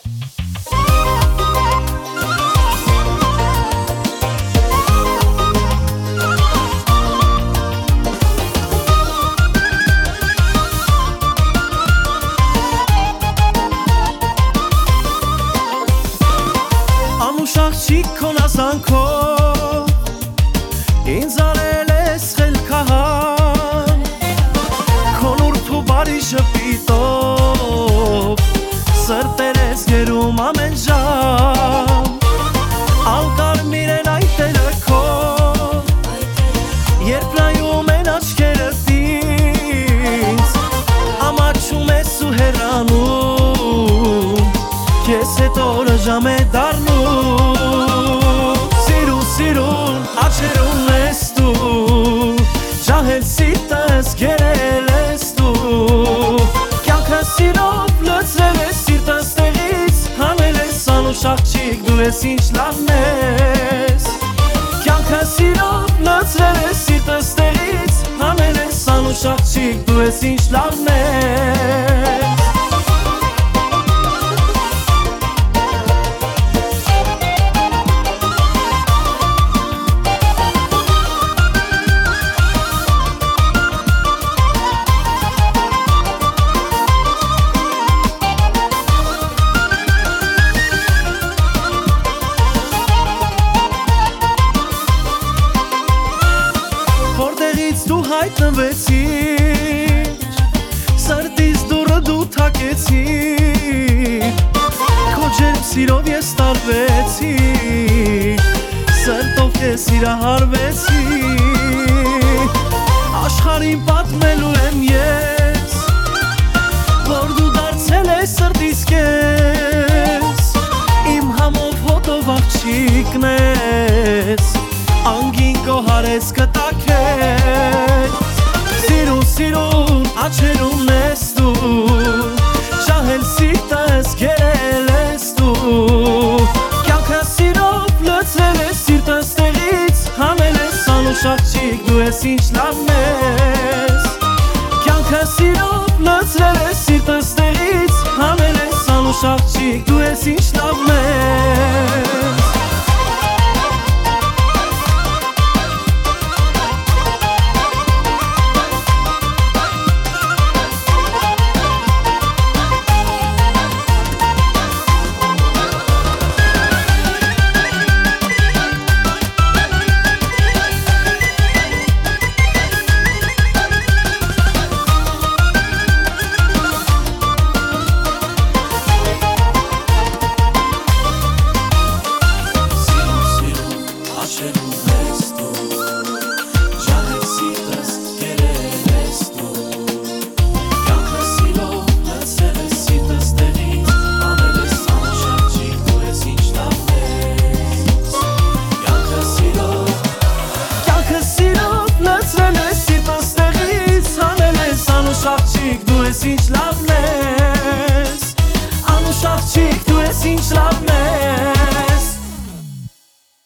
Աղջիկ քո նազանքով ինձ արել ես խելքահան, քո նուրբ ու բարի ժպիտով սրտեր ես գերում ամեն ժամ, անկարմիր են այդ տերը քո, երբ նայում են աչքերդ ինձ, ամաչում ես ու հեռանում, քեզ հետ օրը ժամ է դառնում, սիրուն աչերում ես դու, ջահել սիրտս գերել ես դու, կյանքը սիրով լցրել ես սիրտս տեղից, հանել ես անուշ աղջիկ դու ես ինչ լավն ես, կյանքը սիրով լցրել ես սիրտս տեղից, հանել ես անուշ աղջիկ դու ես ինչ լավն ես. Որտեղից դու հայտնվեցիր, սրտից դուռը դու թակեցիր, քո ջերմ սիրով ես տարվեցի, սրտով քեզ սիրահարվեցի, աշխարհին պատմելու եմ ես, որ դու դարձել ես սրտիս կես, իմ համով հոտով աղջիկն ես, անգին կոհարես կտակեց, սիրուն աչերում ես դու, ջահել սիրտս գերել ես դու, կյանքը սիրով լցրել ես սիրտս տեղից, հանել ես անուշ աղջիկ դու ես ինչ լավն ես, կյանքը սիրով լցրել ես սիրտս տեղից, հանել ես անուշ աղջիկ դու ես ինչ լավն ես. Աղջիկ դու ես ինչ լավն ես, անուշ աղջիկ դու ես ինչ լավն ես.